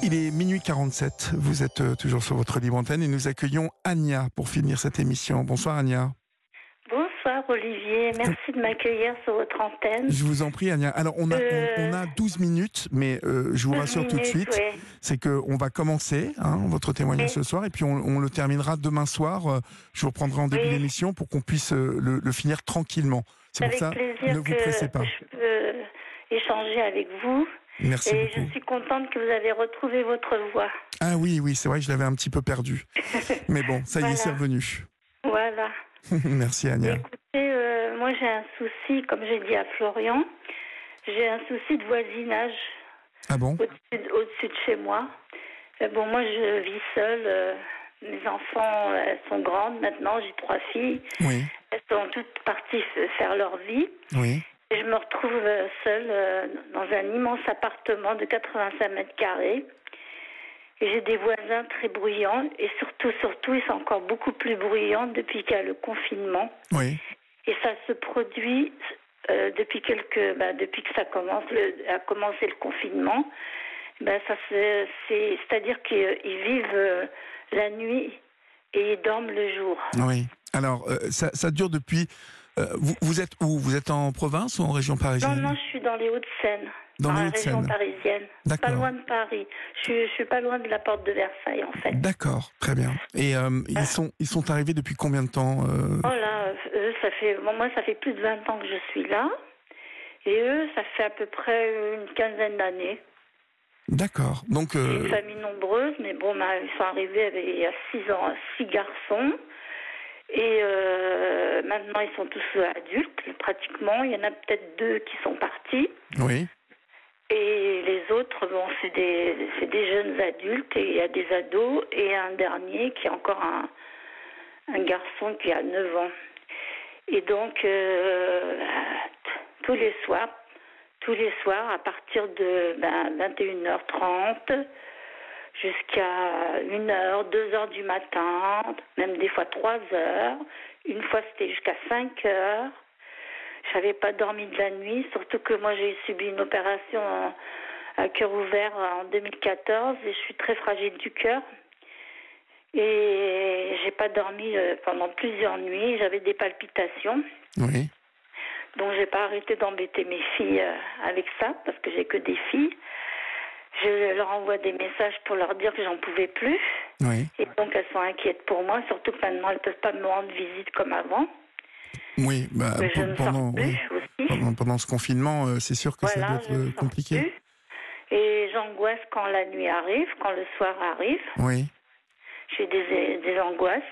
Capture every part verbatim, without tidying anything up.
Il est minuit quarante-sept, vous êtes euh, toujours sur votre libre antenne et nous accueillons Ania pour finir cette émission. Bonsoir Ania. Bonsoir Olivier, merci de m'accueillir sur votre antenne. Je vous en prie Ania. Alors on a, euh... on, on a douze minutes, mais euh, je vous rassure minutes, tout de suite, ouais. c'est qu'on va commencer hein, votre témoignage oui. ce soir et puis on, on le terminera demain soir. Euh, je vous reprendrai en début oui. d'émission pour qu'on puisse euh, le, le finir tranquillement. C'est avec pour ça, plaisir ne vous que, pressez pas. que je peux échanger avec vous. Merci et beaucoup. je suis contente que vous avez retrouvé votre voix. Ah oui, oui, c'est vrai que je l'avais un petit peu perdu. Mais bon, ça voilà. y est, c'est revenu. Voilà. Merci Ania. Écoutez, euh, moi j'ai un souci, comme j'ai dit à Florian, j'ai un souci de voisinage. Ah bon? Au-dessus de, au-dessus de chez moi. Euh, bon, moi je vis seule. Euh, mes enfants, elles sont grandes maintenant, j'ai trois filles. Oui. Elles sont toutes parties faire leur vie. Oui. Et je me retrouve seule euh, dans un immense appartement de quatre-vingt-cinq mètres carrés. Et j'ai des voisins très bruyants. Et surtout, surtout, ils sont encore beaucoup plus bruyants depuis qu'il y a le confinement. Oui. Et ça se produit euh, depuis quelques, bah, depuis que ça commence, le, a commencé le confinement. Ben ça c'est, c'est, c'est-à-dire qu'ils vivent euh, la nuit et ils dorment le jour. Oui. Alors euh, ça, ça dure depuis. Euh, vous, vous êtes où? Vous êtes en province ou en région parisienne? Non, non, je suis dans les Hauts-de-Seine. Dans, dans la région Hauts-de-Seine. Parisienne. D'accord. Pas loin de Paris. Je suis, je suis pas loin de la porte de Versailles, en fait. D'accord, très bien. Et euh, ah. ils sont, ils sont arrivés depuis combien de temps euh... Oh là, eux, ça fait, bon, moi, ça fait plus de vingt ans que je suis là. Et eux, ça fait à peu près une quinzaine d'années. D'accord. Donc. Euh... C'est une famille nombreuse, mais bon, bah, ils sont arrivés avec, il y a six ans, six garçons. Et euh, maintenant, ils sont tous adultes, pratiquement. Il y en a peut-être deux qui sont partis. Oui. Et les autres, bon, c'est des, c'est des jeunes adultes. Et il y a des ados. Et un dernier qui est encore un, un garçon qui a neuf ans. Et donc, euh, tous les soirs, tous les soirs, à partir de ben, vingt et une heures trente... jusqu'à une heure, deux heures du matin, même des fois trois heures. Une fois, c'était jusqu'à cinq heures. Je n'avais pas dormi de la nuit, surtout que moi, j'ai subi une opération à cœur ouvert en deux mille quatorze et je suis très fragile du cœur. Et j'ai pas dormi pendant plusieurs nuits. J'avais des palpitations. Oui. Donc, j'ai pas arrêté d'embêter mes filles avec ça, parce que j'ai que des filles. Je leur envoie des messages pour leur dire que j'en pouvais plus. Oui. Et donc, elles sont inquiètes pour moi, surtout que maintenant, elles ne peuvent pas me rendre visite comme avant. Oui, bah, que je ne pendant, sors plus oui. aussi. pendant, pendant ce confinement, euh, c'est sûr que voilà, ça doit être compliqué. Plus. Et j'angoisse quand la nuit arrive, quand le soir arrive. Oui. J'ai des, des angoisses.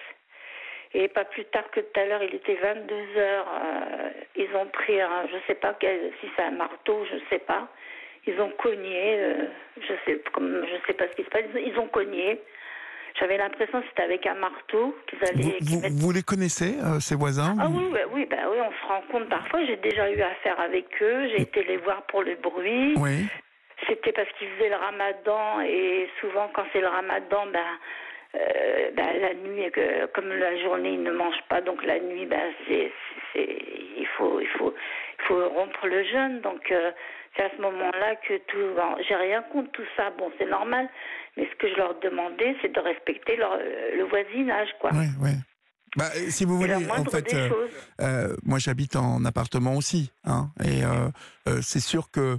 Et pas plus tard que tout à l'heure, il était vingt-deux heures. Euh, ils ont pris un, je ne sais pas quel, si c'est un marteau, je ne sais pas. Ils ont cogné, euh, je sais, comme je sais pas ce qui se passe, ils ont cogné. J'avais l'impression que c'était avec un marteau qu'ils allaient. Vous, vous, mettent... vous les connaissez, euh, ces voisins? Ah oui, bah, oui, bah, oui, on se rend compte parfois. J'ai déjà eu affaire avec eux. J'ai été les voir pour le bruit. Oui. C'était parce qu'ils faisaient le ramadan et souvent quand c'est le ramadan, ben. Euh, ben, la nuit, euh, comme la journée, ils ne mangent pas, donc la nuit, ben, c'est, c'est, il faut, il faut, il faut rompre le jeûne. Donc, euh, c'est à ce moment-là que tout. Bon, j'ai rien contre tout ça. Bon, c'est normal. Mais ce que je leur demandais, c'est de respecter leur, le voisinage, quoi. Oui, oui. Bah, si vous voulez, en fait, euh, euh, moi, j'habite en appartement aussi, hein, et euh, euh, c'est sûr que.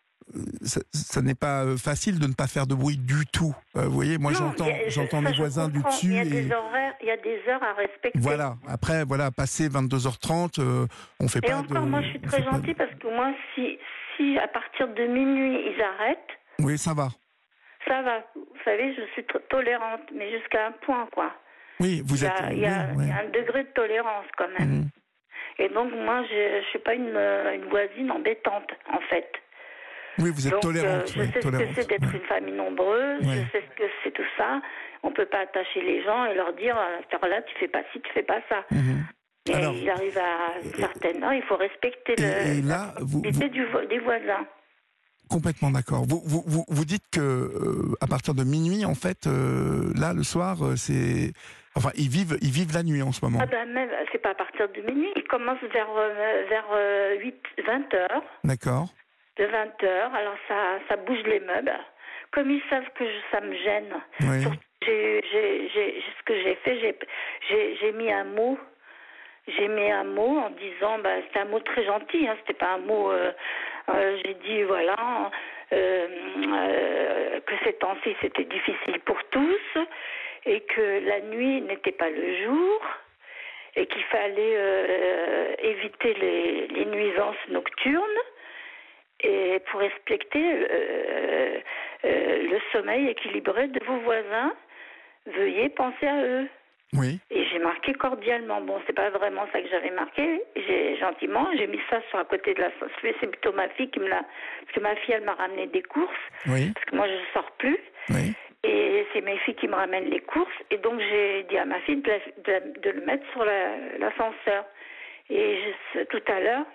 Ça, ça n'est pas facile de ne pas faire de bruit du tout. Euh, vous voyez, moi non, j'entends, a, j'entends ça, mes voisins du dessus. Il y a et... des horaires, il y a des heures à respecter. Voilà. Après, voilà, passé vingt-deux heures trente, euh, on fait et pas encore, de. moi, je suis très gentille de... parce que moi, si, si à partir de minuit ils arrêtent. Oui, ça va. Ça va. Vous savez, je suis tolérante, mais jusqu'à un point, quoi. Oui, vous il y a, êtes. Il y, a, oui, oui. y a un degré de tolérance quand même. Mmh. Et donc, moi, je ne suis pas une, une voisine embêtante, en fait. Oui, vous êtes donc, tolérante. Euh, je oui, sais tolérante, ce que c'est d'être oui. une famille nombreuse, oui. Je sais ce que c'est tout ça. On ne peut pas attacher les gens et leur dire à cette heure-là, tu fais pas ci, tu fais pas ça. Mmh. Mais Alors, il arrive à une certaine heure, il faut respecter et, le, et là, la vous, vous... Du, des voisins. Complètement d'accord. Vous, vous, vous, vous dites que euh, à partir de minuit, en fait, euh, là, le soir, euh, c'est... Enfin, ils vivent, ils vivent la nuit en ce moment. Ah ben même, c'est pas à partir de minuit. Ils commencent vers, euh, vers euh, huit, vingt heures. D'accord. De vingt heures, alors ça, ça bouge les meubles. comme ils savent que je, ça me gêne, Oui. surtout, j'ai, j'ai, j'ai, ce que j'ai fait, j'ai, j'ai, j'ai mis un mot. J'ai mis un mot en disant, bah, c'était un mot très gentil, hein, c'était pas un mot. Euh, euh, j'ai dit voilà euh, euh, que ces temps-ci c'était difficile pour tous et que la nuit n'était pas le jour et qu'il fallait euh, éviter les, les nuisances nocturnes et pour respecter euh, euh, le sommeil équilibré de vos voisins, veuillez penser à eux. Oui. Et j'ai marqué cordialement. Bon, c'est pas vraiment ça que j'avais marqué. J'ai gentiment, j'ai mis ça sur à côté de la. C'est plutôt ma fille qui me l'a. Parce que ma fille, elle m'a ramené des courses. Oui. Parce que moi, je sors plus. Oui. Et c'est mes filles qui me ramènent les courses. Et donc, j'ai dit à ma fille de, la, de, la, de le mettre sur l'ascenseur. Et je, tout à l'heure,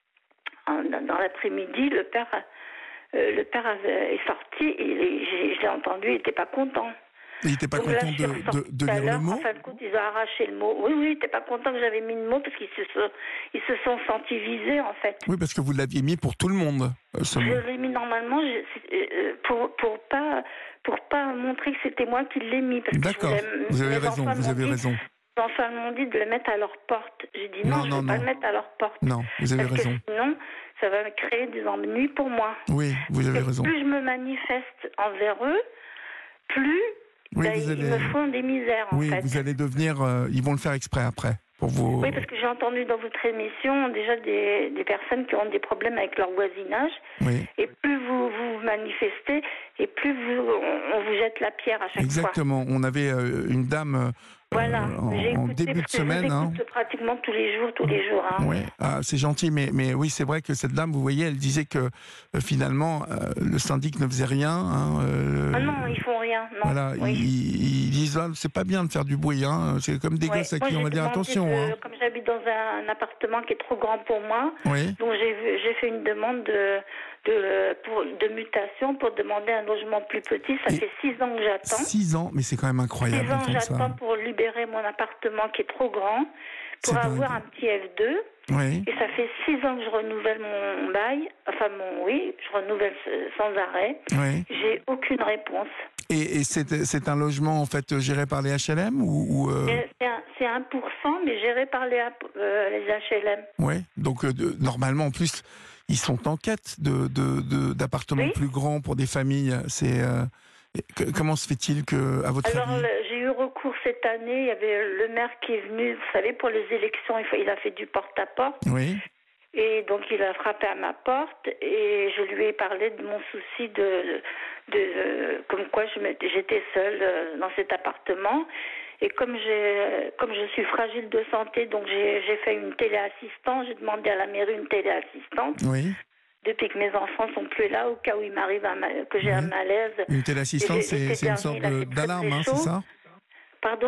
dans l'après-midi, le père, euh, le père avait, est sorti. Et j'ai entendu, il n'était pas content. Il n'était pas Donc content là, de, de, de lire le mot. En fin de compte, ils ont arraché le mot. Oui, oui, ils n'étaient pas contents que j'avais mis le mot parce qu'ils se, sont, ils se sont sentis visés, en fait. Oui, parce que vous l'aviez mis pour tout le monde, ce je mot. l'ai mis normalement je, pour pour pas pour pas montrer que c'était moi qui l'ai mis. D'accord. Vous avez raison. Vous avez dit, raison. Les enfants m'ont dit de le mettre à leur porte. J'ai dit non, non je ne vais non. pas le mettre à leur porte. Non, vous avez parce raison. Que sinon, ça va créer des ennuis pour moi. Oui, vous avez et raison. Plus je me manifeste envers eux, plus oui, ben, vous allez... ils me font des misères, en oui, fait. vous allez devenir... Euh, ils vont le faire exprès après, pour vous... Oui, parce que j'ai entendu dans votre émission déjà des, des personnes qui ont des problèmes avec leur voisinage. Oui. Et plus vous vous manifestez, et plus vous, on, on vous jette la pierre à chaque Exactement. fois. Exactement. On avait euh, une dame... Euh, Voilà, en, j'ai écouté, en début de semaine. Je hein. pratiquement tous les jours, tous les jours. Hein. Oui, ah, c'est gentil, mais, mais oui, c'est vrai que cette dame, vous voyez, elle disait que euh, finalement, euh, le syndic ne faisait rien. Hein, euh, ah non, ils font rien. Non. Voilà, oui. ils, ils disent, ah, c'est pas bien de faire du bruit, hein, c'est comme des ouais. gosses à qui moi, on va dire attention. De, hein. Comme j'habite dans un, un appartement qui est trop grand pour moi, oui. donc j'ai, j'ai fait une demande de, de, pour, de mutation pour demander un logement plus petit. Ça Et fait six ans que j'attends. Six ans, mais c'est quand même incroyable. Six ans j'attends ça. Pour libérer mon appartement qui est trop grand, pour avoir dingue. Un petit F deux. Oui. Et ça fait six ans que je renouvelle mon bail, enfin mon oui, je renouvelle sans arrêt. Oui. J'ai aucune réponse. Et, et c'est, c'est un logement en fait géré par les H L M ou, ou euh... c'est, un, c'est un pour cent, mais géré par les, euh, les H L M. Oui, donc euh, de, normalement en plus ils sont en quête de, de, de, d'appartements oui. plus grands pour des familles. C'est euh, que, comment se fait-il que, à votre Alors, avis le, j'ai eu recours cette année. Il y avait le maire qui est venu, vous savez, pour les élections, il, faut, il a fait du porte-à-porte. Oui. Et donc il a frappé à ma porte et je lui ai parlé de mon souci de, de, de comme quoi je j'étais seule dans cet appartement. Et comme j'ai, comme je suis fragile de santé, donc j'ai, j'ai fait une téléassistante. J'ai demandé à la mairie une téléassistante. Oui. Depuis que mes enfants sont plus là, au cas où il m'arrive un, que j'ai oui. un malaise. Une téléassistante, c'est, c'est une sorte de, d'alarme, hein, c'est ça? Pardon ?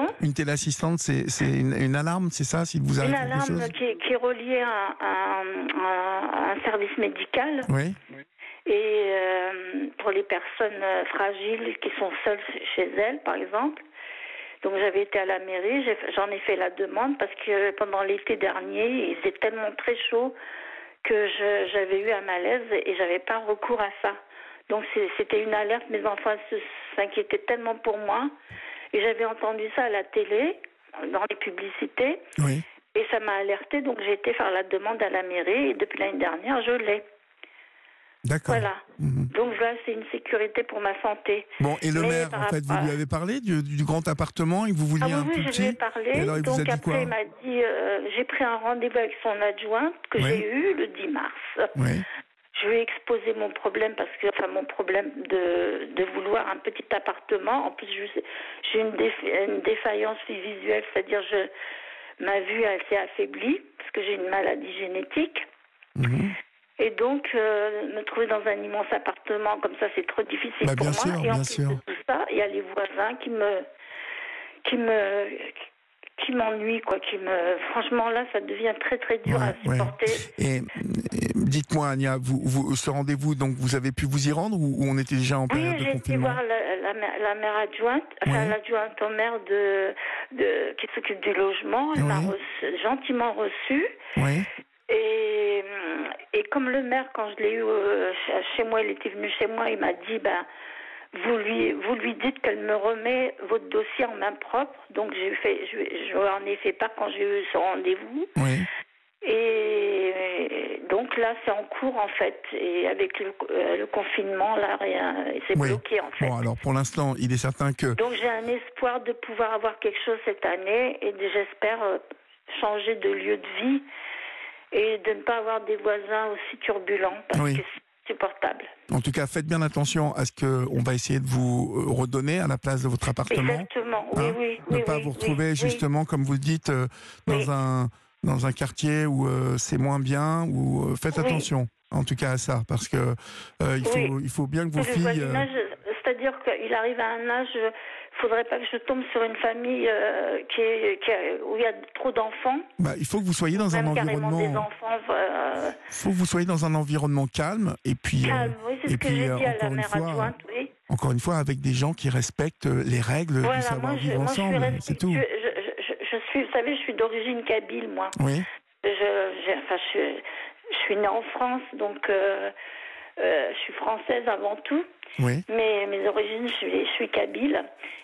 Une téléassistante, c'est, c'est une, une alarme, c'est ça, s'il vous arrive quelque chose ? Une alarme qui, qui est reliée à, à, à un service médical. Oui. Et euh, pour les personnes fragiles qui sont seules chez elles, par exemple. Donc j'avais été à la mairie, j'ai, j'en ai fait la demande parce que pendant l'été dernier, il faisait tellement très chaud que je, j'avais eu un malaise et j'avais pas recours à ça. Donc c'est, c'était une alerte, mes enfants se, s'inquiétaient tellement pour moi. Et j'avais entendu ça à la télé, dans les publicités. Oui. Et ça m'a alertée, donc j'ai été faire la demande à la mairie. Et depuis l'année dernière, je l'ai. D'accord. Voilà. Mmh. Donc là, c'est une sécurité pour ma santé. Bon, et le Mais maire, en fait, vous lui avez parlé du, du grand appartement et que vous vouliez ah, oui, un plus oui, petit. je lui ai parlé. Et alors, il donc vous a dit après, quoi il m'a dit, euh, j'ai pris un rendez-vous avec son adjointe que oui. j'ai eu le dix mars. Oui. Je lui ai exposé mon problème parce que, enfin, mon problème de, de vouloir un petit appartement. En plus, je, j'ai une, défa- une défaillance visuelle, c'est-à-dire je, ma vue, elle s'est affaiblie parce que j'ai une maladie génétique. Mmh. Et donc, euh, me trouver dans un immense appartement comme ça, c'est trop difficile bah, pour bien moi. Sûr, et en bien plus sûr. de tout ça, il y a les voisins qui me, qui me, qui m'ennuient, quoi. Qui me, franchement, là, ça devient très très dur ouais, à supporter. Ouais. Et, et dites-moi, Ania, vous, vous, ce rendez-vous, donc, vous avez pu vous y rendre ou, ou on était déjà en période oui, de confinement ? Oui, j'ai été voir la, la, la maire adjointe, enfin ouais. l'adjointe au maire de, de, qui s'occupe du logement. Elle ouais. m'a reçu, gentiment reçue. Oui. Et, et comme le maire, quand je l'ai eu euh, chez moi, il était venu chez moi, il m'a dit, ben, vous lui, vous lui dites qu'elle me remet votre dossier en main propre. Donc j'ai fait, je, je en ai fait part quand j'ai eu ce rendez-vous. Oui. Et donc là, c'est en cours en fait. Et avec le, euh, le confinement, là, rien, c'est Oui. bloqué en fait. Bon, alors pour l'instant, il est certain que... Donc j'ai un espoir de pouvoir avoir quelque chose cette année et de, j'espère euh, changer de lieu de vie et de ne pas avoir des voisins aussi turbulents parce Oui. que c'est insupportable. En tout cas, faites bien attention à ce qu'on va essayer de vous redonner à la place de votre appartement. Exactement, oui, Hein, oui. ne oui, pas oui, vous retrouver oui, justement, oui. comme vous le dites, euh, dans, Oui. un, dans un quartier où euh, c'est moins bien, où euh, faites Oui. attention en tout cas à ça, parce que euh, il, faut, Oui. il faut bien que vos Le filles... voisinage, c'est-à-dire qu'il arrive à un âge, il ne faudrait pas que je tombe sur une famille euh, qui est, qui est, où il y a trop d'enfants. Bah, il faut que vous soyez dans Même un carrément environnement... des enfants. Euh, faut que vous soyez dans un environnement calme, et puis... calme, euh, oui, c'est et ce que puis j'ai euh, dit à la encore une mère fois, adjointe, oui. Encore une fois, avec des gens qui respectent les règles Voilà, du savoir moi, je, vivre moi, je suis ensemble, respect- c'est tout. Je, je, je, je suis, vous savez, je suis d'origine kabyle, moi. Oui. Je, je, enfin, je, je suis née en France, donc euh, euh, je suis française avant tout. Oui. Mais mes origines, je suis, je suis kabyle.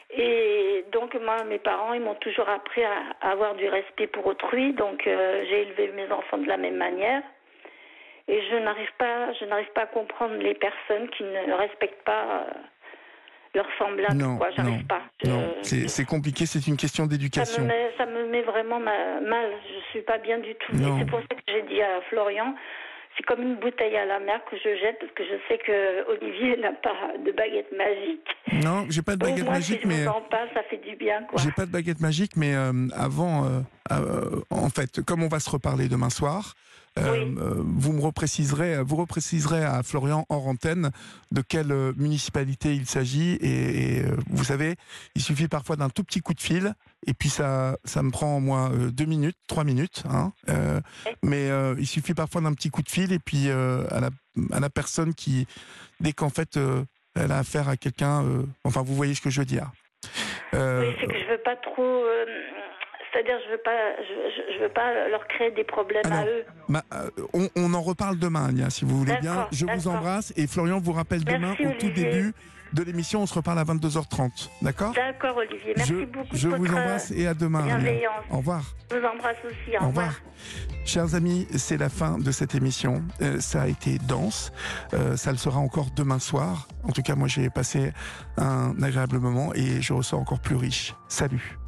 Et donc, moi, mes parents, ils m'ont toujours appris à, à avoir du respect pour autrui. Donc, euh, j'ai élevé mes enfants de la même manière. Et je n'arrive pas, je n'arrive pas à comprendre les personnes qui ne respectent pas euh, leurs semblables. Non, quoi. J'arrive non, pas. Je- non. C'est c'est compliqué, c'est une question ça d'éducation. me met, ça me met vraiment ma- mal. Je suis pas bien du tout. Non. Et c'est pour ça que j'ai dit à Florian, c'est comme une bouteille à la mer que je jette parce que je sais que Olivier n'a pas de baguette magique. Non, j'ai pas de Donc baguette moi, magique, si je mais vous en parle, ça fait du bien, quoi. j'ai pas de baguette magique, mais euh, avant, euh, euh, en fait, comme on va se reparler demain soir, euh, Oui. euh, vous me repréciserez, vous repréciserez à Florian hors antenne de quelle euh, municipalité il s'agit, et, et, euh, vous savez, il suffit parfois d'un tout petit coup de fil, et puis ça, ça me prend moi euh, deux minutes, trois minutes, hein, euh, mais euh, il suffit parfois d'un petit coup de fil, et puis euh, à la, à la personne qui, dès qu'en fait euh, elle a affaire à quelqu'un, euh, enfin vous voyez ce que je veux dire. Euh, Oui, c'est que je veux pas trop. euh, C'est-à-dire, je veux pas, je, je, je veux pas leur créer des problèmes Alors, à eux. Ma- euh, on, on en reparle demain, Agnès, si vous voulez bien. D'accord, Je vous d'accord. embrasse et Florian vous rappelle demain Merci, au tout Olivier. début de l'émission. On se reparle à vingt-deux heures trente. D'accord? D'accord, Olivier. Merci Je, beaucoup je de vous votre embrasse et à demain. Agnès. bienveillance. Au revoir. Je vous embrasse aussi. Au, Au revoir. Chers amis, c'est la fin de cette émission. Euh, ça a été dense. Euh, ça le sera encore demain soir. En tout cas, moi, j'ai passé un agréable moment et je ressors encore plus riche. Salut.